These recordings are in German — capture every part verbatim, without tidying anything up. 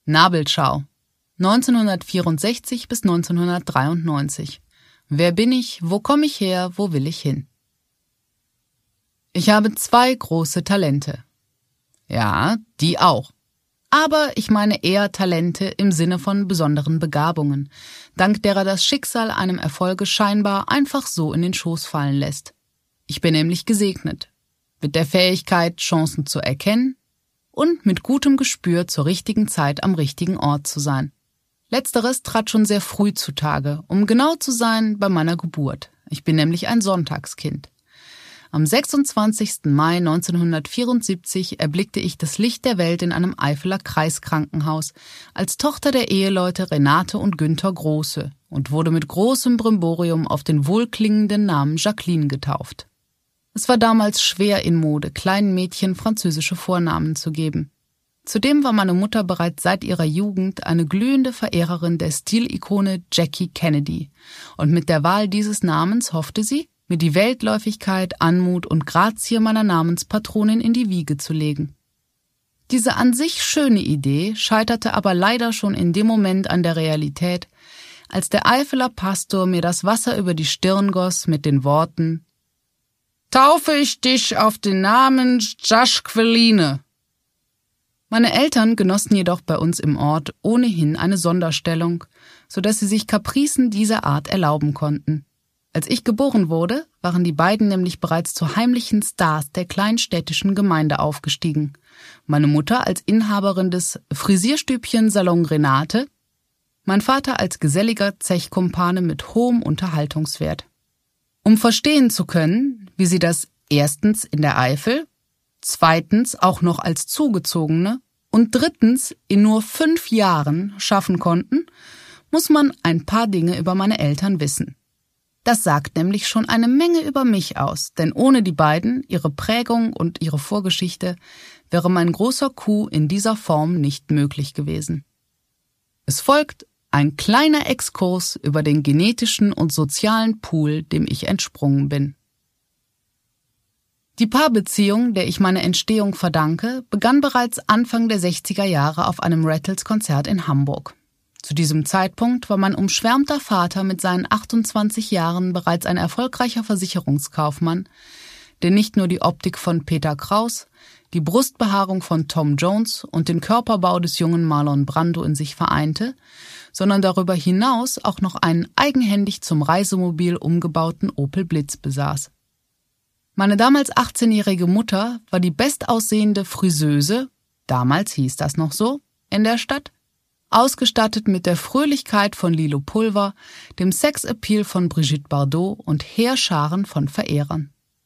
Nabelschau. neunzehnhundertvierundsechzig bis neunzehnhundertdreiundneunzig. Wer bin ich? Wo komme ich her? Wo will ich hin? Ich habe zwei große Talente. Ja, die auch. Aber ich meine eher Talente im Sinne von besonderen Begabungen, dank derer das Schicksal einem Erfolge scheinbar einfach so in den Schoß fallen lässt. Ich bin nämlich gesegnet, mit der Fähigkeit, Chancen zu erkennen und mit gutem Gespür zur richtigen Zeit am richtigen Ort zu sein. Letzteres trat schon sehr früh zutage, um genau zu sein bei meiner Geburt. Ich bin nämlich ein Sonntagskind. Am sechsundzwanzigsten Mai neunzehnhundertvierundsiebzig erblickte ich das Licht der Welt in einem Eifeler Kreiskrankenhaus als Tochter der Eheleute Renate und Günther Große und wurde mit großem Brimborium auf den wohlklingenden Namen Jacqueline getauft. Es war damals schwer in Mode, kleinen Mädchen französische Vornamen zu geben. Zudem war meine Mutter bereits seit ihrer Jugend eine glühende Verehrerin der Stilikone Jackie Kennedy und mit der Wahl dieses Namens hoffte sie, mir die Weltläufigkeit, Anmut und Grazie meiner Namenspatronin in die Wiege zu legen. Diese an sich schöne Idee scheiterte aber leider schon in dem Moment an der Realität, als der Eifeler Pastor mir das Wasser über die Stirn goss mit den Worten: »Taufe ich dich auf den Namen Jacqueline.« Meine Eltern genossen jedoch bei uns im Ort ohnehin eine Sonderstellung, so dass sie sich Kapricen dieser Art erlauben konnten. Als ich geboren wurde, waren die beiden nämlich bereits zu heimlichen Stars der kleinstädtischen Gemeinde aufgestiegen. Meine Mutter als Inhaberin des Frisierstübchen Salon Renate, mein Vater als geselliger Zechkumpane mit hohem Unterhaltungswert. Um verstehen zu können, wie sie das erstens in der Eifel, zweitens auch noch als Zugezogene und drittens in nur fünf Jahren schaffen konnten, muss man ein paar Dinge über meine Eltern wissen. Das sagt nämlich schon eine Menge über mich aus, denn ohne die beiden, ihre Prägung und ihre Vorgeschichte, wäre mein großer Coup in dieser Form nicht möglich gewesen. Es folgt ein kleiner Exkurs über den genetischen und sozialen Pool, dem ich entsprungen bin. Die Paarbeziehung, der ich meine Entstehung verdanke, begann bereits Anfang der sechziger Jahre auf einem Rattles-Konzert in Hamburg. Zu diesem Zeitpunkt war mein umschwärmter Vater mit seinen achtundzwanzig Jahren bereits ein erfolgreicher Versicherungskaufmann, der nicht nur die Optik von Peter Kraus, die Brustbehaarung von Tom Jones und den Körperbau des jungen Marlon Brando in sich vereinte, sondern darüber hinaus auch noch einen eigenhändig zum Reisemobil umgebauten Opel Blitz besaß. Meine damals achtzehnjährige Mutter war die bestaussehende Friseuse, damals hieß das noch so, in der Stadt, ausgestattet mit der Fröhlichkeit von Lilo Pulver, dem Sexappeal von Brigitte Bardot und Heerscharen von Verehrern.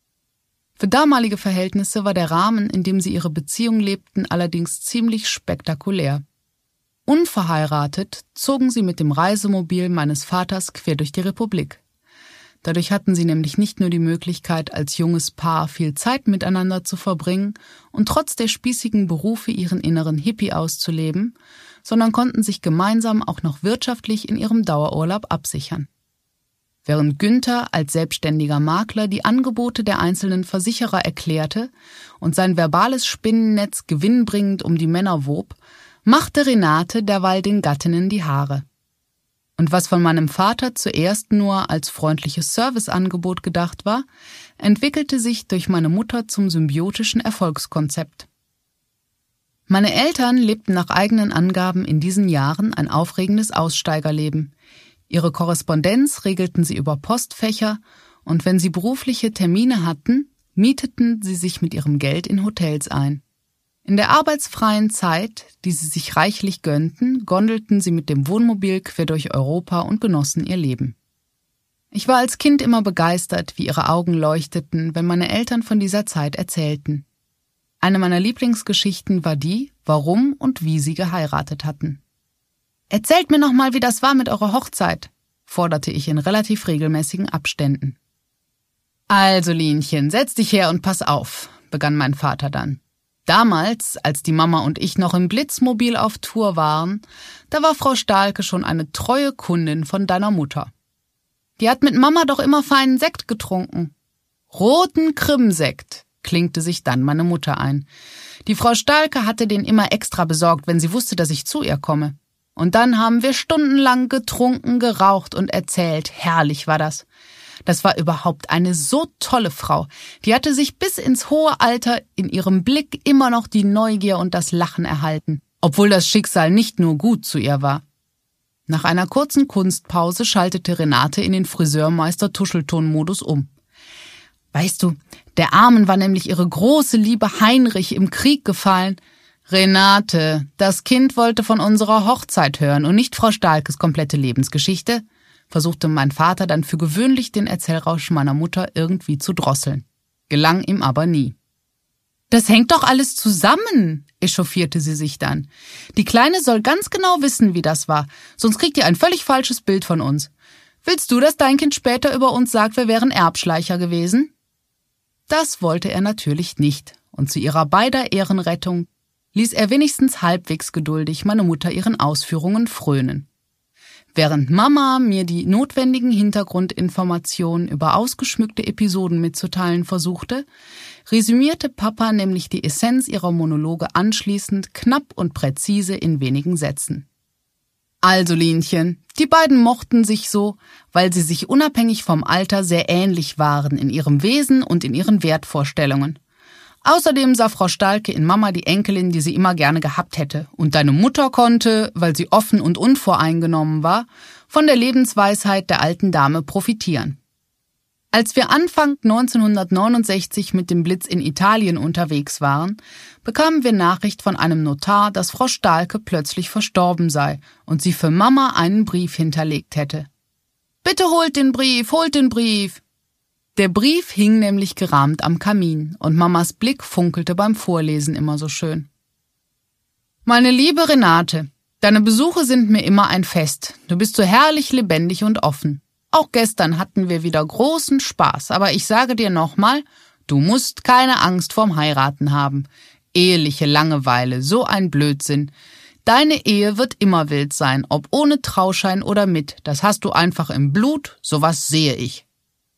Für damalige Verhältnisse war der Rahmen, in dem sie ihre Beziehung lebten, allerdings ziemlich spektakulär. Unverheiratet zogen sie mit dem Reisemobil meines Vaters quer durch die Republik. Dadurch hatten sie nämlich nicht nur die Möglichkeit, als junges Paar viel Zeit miteinander zu verbringen und trotz der spießigen Berufe ihren inneren Hippie auszuleben, sondern konnten sich gemeinsam auch noch wirtschaftlich in ihrem Dauerurlaub absichern. Während Günther als selbstständiger Makler die Angebote der einzelnen Versicherer erklärte und sein verbales Spinnennetz gewinnbringend um die Männer wob, machte Renate derweil den Gattinnen die Haare. Und was von meinem Vater zuerst nur als freundliches Serviceangebot gedacht war, entwickelte sich durch meine Mutter zum symbiotischen Erfolgskonzept. Meine Eltern lebten nach eigenen Angaben in diesen Jahren ein aufregendes Aussteigerleben. Ihre Korrespondenz regelten sie über Postfächer und wenn sie berufliche Termine hatten, mieteten sie sich mit ihrem Geld in Hotels ein. In der arbeitsfreien Zeit, die sie sich reichlich gönnten, gondelten sie mit dem Wohnmobil quer durch Europa und genossen ihr Leben. Ich war als Kind immer begeistert, wie ihre Augen leuchteten, wenn meine Eltern von dieser Zeit erzählten. Eine meiner Lieblingsgeschichten war die, warum und wie sie geheiratet hatten. »Erzählt mir noch mal, wie das war mit eurer Hochzeit«, forderte ich in relativ regelmäßigen Abständen. »Also, Linchen, setz dich her und pass auf«, begann mein Vater dann. Damals, als die Mama und ich noch im Blitzmobil auf Tour waren, da war Frau Stahlke schon eine treue Kundin von deiner Mutter. Die hat mit Mama doch immer feinen Sekt getrunken. Roten Krimsekt, klinkte sich dann meine Mutter ein. Die Frau Stahlke hatte den immer extra besorgt, wenn sie wusste, dass ich zu ihr komme. Und dann haben wir stundenlang getrunken, geraucht und erzählt. Herrlich war das. Das war überhaupt eine so tolle Frau. Die hatte sich bis ins hohe Alter in ihrem Blick immer noch die Neugier und das Lachen erhalten, obwohl das Schicksal nicht nur gut zu ihr war. Nach einer kurzen Kunstpause schaltete Renate in den Friseurmeister-Tuschelton-Modus um. Weißt du, der Armen war nämlich ihre große Liebe Heinrich im Krieg gefallen. Renate, das Kind wollte von unserer Hochzeit hören und nicht Frau Stahlkes komplette Lebensgeschichte, versuchte mein Vater dann für gewöhnlich den Erzählrausch meiner Mutter irgendwie zu drosseln. Gelang ihm aber nie. Das hängt doch alles zusammen, echauffierte sie sich dann. Die Kleine soll ganz genau wissen, wie das war, sonst kriegt ihr ein völlig falsches Bild von uns. Willst du, dass dein Kind später über uns sagt, wir wären Erbschleicher gewesen? Das wollte er natürlich nicht, und zu ihrer beider Ehrenrettung ließ er wenigstens halbwegs geduldig meine Mutter ihren Ausführungen frönen. Während Mama mir die notwendigen Hintergrundinformationen über ausgeschmückte Episoden mitzuteilen versuchte, resümierte Papa nämlich die Essenz ihrer Monologe anschließend knapp und präzise in wenigen Sätzen. Also, Linchen, die beiden mochten sich so, weil sie sich unabhängig vom Alter sehr ähnlich waren in ihrem Wesen und in ihren Wertvorstellungen. Außerdem sah Frau Stahlke in Mama die Enkelin, die sie immer gerne gehabt hätte. Und deine Mutter konnte, weil sie offen und unvoreingenommen war, von der Lebensweisheit der alten Dame profitieren. Als wir Anfang neunzehnhundertneunundsechzig mit dem Blitz in Italien unterwegs waren, bekamen wir Nachricht von einem Notar, dass Frau Stahlke plötzlich verstorben sei und sie für Mama einen Brief hinterlegt hätte. »Bitte holt den Brief, holt den Brief!« Der Brief hing nämlich gerahmt am Kamin und Mamas Blick funkelte beim Vorlesen immer so schön. »Meine liebe Renate, deine Besuche sind mir immer ein Fest. Du bist so herrlich lebendig und offen. Auch gestern hatten wir wieder großen Spaß, aber ich sage dir nochmal, du musst keine Angst vorm Heiraten haben. Eheliche Langeweile, so ein Blödsinn. Deine Ehe wird immer wild sein, ob ohne Trauschein oder mit. Das hast du einfach im Blut, sowas sehe ich.«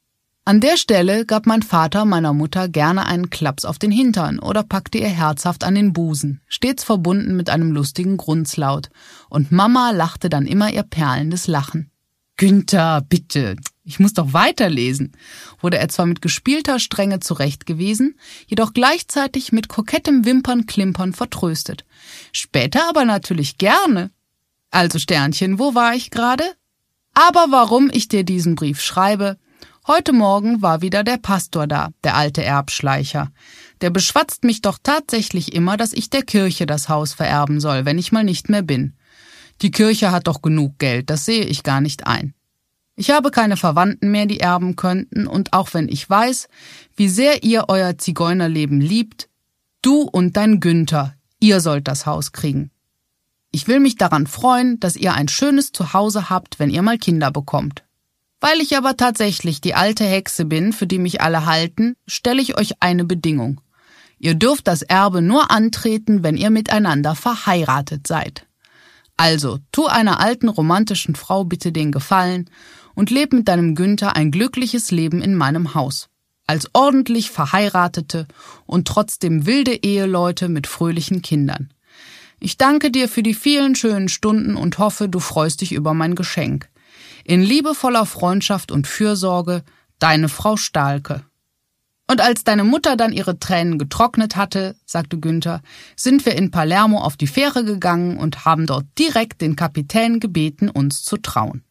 An der Stelle gab mein Vater meiner Mutter gerne einen Klaps auf den Hintern oder packte ihr herzhaft an den Busen, stets verbunden mit einem lustigen Grunzlaut, und Mama lachte dann immer ihr perlendes Lachen. »Günther, bitte, ich muss doch weiterlesen«, wurde er zwar mit gespielter Strenge zurechtgewiesen, jedoch gleichzeitig mit kokettem Wimpernklimpern vertröstet. Später aber natürlich gerne. Also Sternchen, wo war ich gerade? Aber warum ich dir diesen Brief schreibe: Heute Morgen war wieder der Pastor da, der alte Erbschleicher. Der beschwatzt mich doch tatsächlich immer, dass ich der Kirche das Haus vererben soll, wenn ich mal nicht mehr bin. Die Kirche hat doch genug Geld, das sehe ich gar nicht ein. Ich habe keine Verwandten mehr, die erben könnten, und auch wenn ich weiß, wie sehr ihr euer Zigeunerleben liebt, du und dein Günther, ihr sollt das Haus kriegen. Ich will mich daran freuen, dass ihr ein schönes Zuhause habt, wenn ihr mal Kinder bekommt. Weil ich aber tatsächlich die alte Hexe bin, für die mich alle halten, stelle ich euch eine Bedingung. Ihr dürft das Erbe nur antreten, wenn ihr miteinander verheiratet seid. Also, tu einer alten romantischen Frau bitte den Gefallen und leb mit deinem Günther ein glückliches Leben in meinem Haus. Als ordentlich verheiratete und trotzdem wilde Eheleute mit fröhlichen Kindern. Ich danke dir für die vielen schönen Stunden und hoffe, du freust dich über mein Geschenk. In liebevoller Freundschaft und Fürsorge, deine Frau Stahlke. Und als deine Mutter dann ihre Tränen getrocknet hatte, sagte Günther, sind wir in Palermo auf die Fähre gegangen und haben dort direkt den Kapitän gebeten, uns zu trauen.